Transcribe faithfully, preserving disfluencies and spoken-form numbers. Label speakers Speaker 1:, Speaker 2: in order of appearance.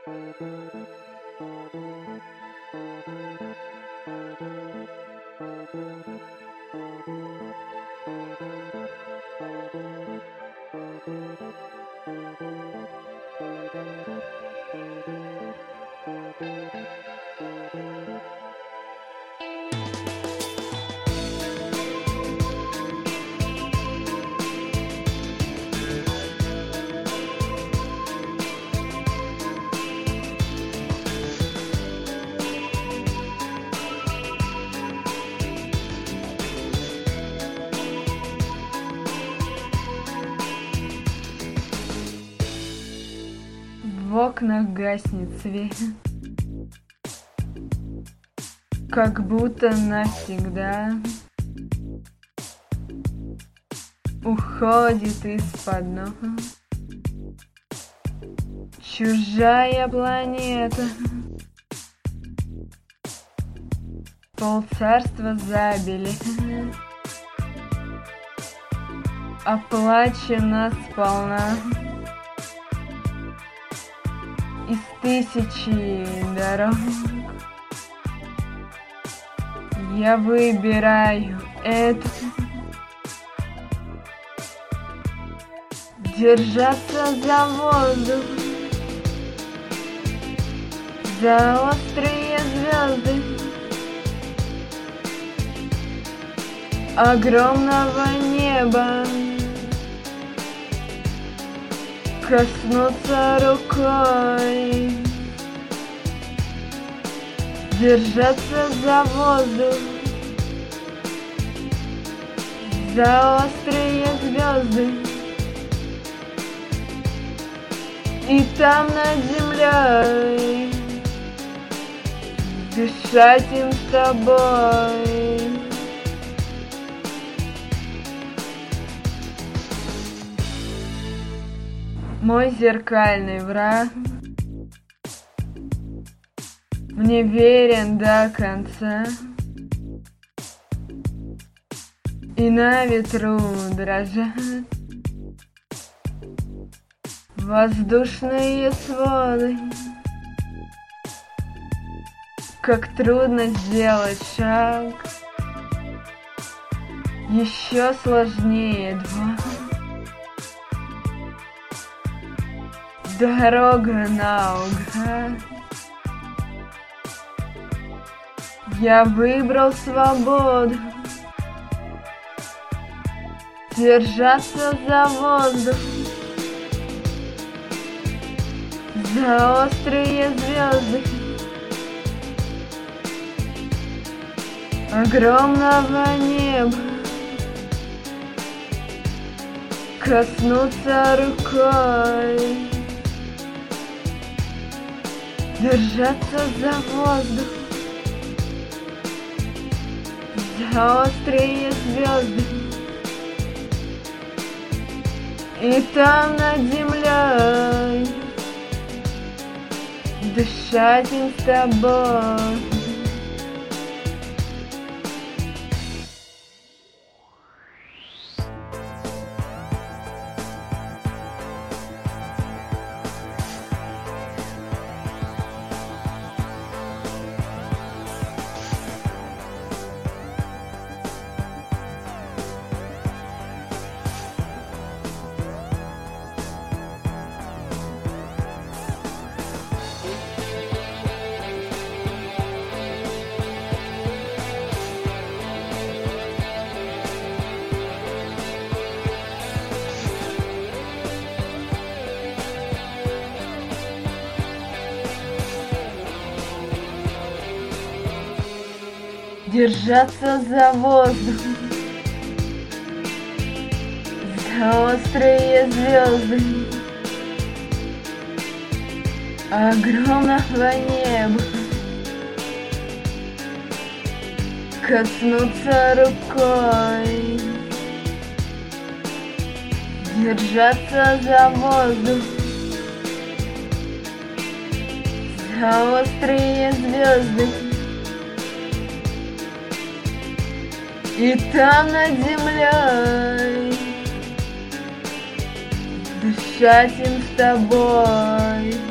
Speaker 1: В окнах гаснет свет, как будто навсегда уходит из-под ног чужая планета. Полцарства забили, оплачено сполна из тысячи дорог. Я выбираю эту, держаться за воздух, за острые звезды огромного неба, коснуться рукой, держаться за воздух, за острые звезды, и там над землей дышать им с тобой. Мой зеркальный враг мне верен до конца, и на ветру дрожат воздушные своды. Как трудно сделать шаг, еще сложнее два. Дорога наугад. Я выбрал свободу, держаться за воздух, за острые звезды огромного неба, коснуться рукой, держаться за воздух, за острые звезды, и там над землей дышать им с тобой. Держаться за воздух, за острые звезды огромного неба, коснуться рукой, держаться за воздух, за острые звезды, и там над землей дышать им с тобой.